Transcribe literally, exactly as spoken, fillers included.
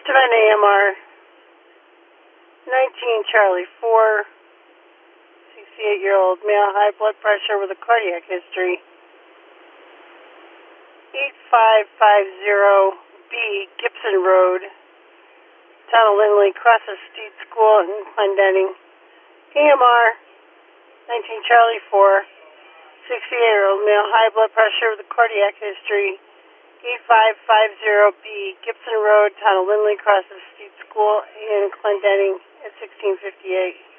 Event A M R, nineteen Charlie four, sixty-eight-year-old male, high blood pressure with a cardiac history. eighty-five fifty B, Gibson Road, Town of Lindley, crosses Steed School in Clendenning. A M R, nineteen Charlie four, sixty-eight-year-old male, high blood pressure with a cardiac history. eighty-five fifty B, Gibson Road, Town of Lindley, crosses Steed School in Clendenning at sixteen fifty-eight.